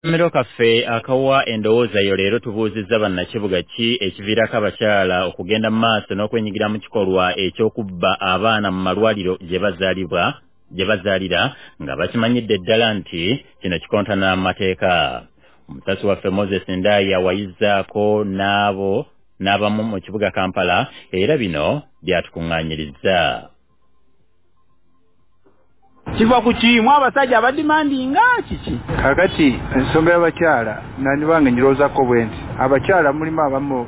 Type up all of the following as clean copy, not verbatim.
Mmero kaffe akawa endowooza yo leero tubuuzizza bannakibuga ki ekiviirako abakyala okugenda mu maaso n'okwenyigira mu kikolwa eky'okubba abaana mu malwaliro gye bazaalira nga bakimanyidde ddala nti kino kikontana amateeka. Omusasi waffe Moses Ndaya wayizzaako n'abamu mu kibuga Kampala era bino byatukuŋŋaanyirizza. Kiva ku kimu abasajja abadimandinga kiki kakati ensonga y'abakyala nani bange njiroozako bwenti abakyala mulimu abamu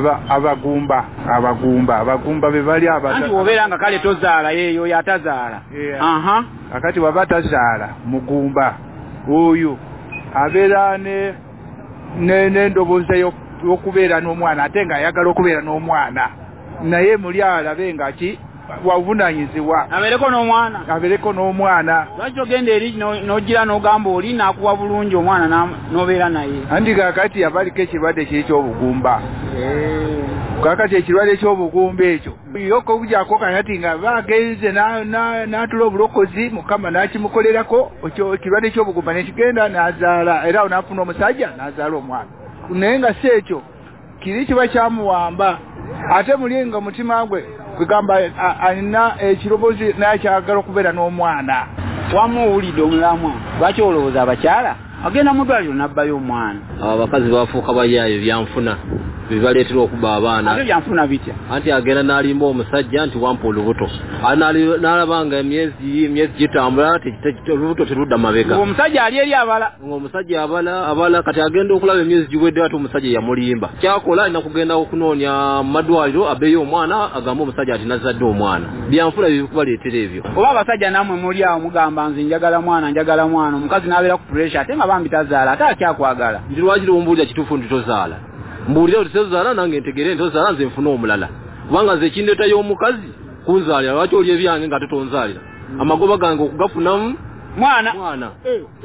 abagumba be bali anti wobeera nga kale tozaala yeeyo yatazaala kakati waba tazaala mugumba oyo abeera n'endobooza y'okubeera n'omwana ate nga ayagala okubeera n'omwana naye muli alabe nga ki wavunanyizibwa abereko n'omwana lwaki ogenda eri n'ogira n'ogamba oli n'akuwa bulungi omwana n'obeera naye andi kakati abaliko ekirwadde kiri ky'obugumba kakati ekirwadde ky'obugumba ekyo yoko bujako kakati nga bagenze n'atula obulokozi mukama n'akimukolerako ekirwadde ky'obugumba nekigenda n'azaala era n'afuna omusajja n'azaala omwana naye nga si ekyo kiri kiba kyamuwamba ate muli nga mutima gwe kugamba alina ekirobozi naye kyagala okubeera n'omwana wamu owulidde omulamwa lwaki olowooza abakyala agenda mu ddwaliro n'abbayo omwana abakazi bafuuka bayaayo byanfuna bibaleetera okuba abaana ate byanfuna bitya anti agenda n'alimba omusajja nti wampa olubuto n'alaba nga emyezi gitambula olubuto terudda mabega omusajja ali eri abala omusajja abala kati agenda okulaba emyezi giwedde ate omusajja yamulimba kyakola alina kugenda okunoonya mu madwaliro abeeyo omwana agambe omusajja ati nazadde omwana byanfuna bibikubaleetera ebyo oba abasajja nammwe muli awo mugamba nze njagala mwana omukazi n'abeera ku puresha ate nga bambi tazaala ate akyakwagala nti lwaki lwombuulira kituufu nti tozaala mbuulira oti tozaala nange ntegere nti tozaala nze nfuna omulala kubanga nze ekindeeta y'omukazi kunzaalira lwaki oli ebyange nga totonzaalira amagoba gange okugafunamu mwana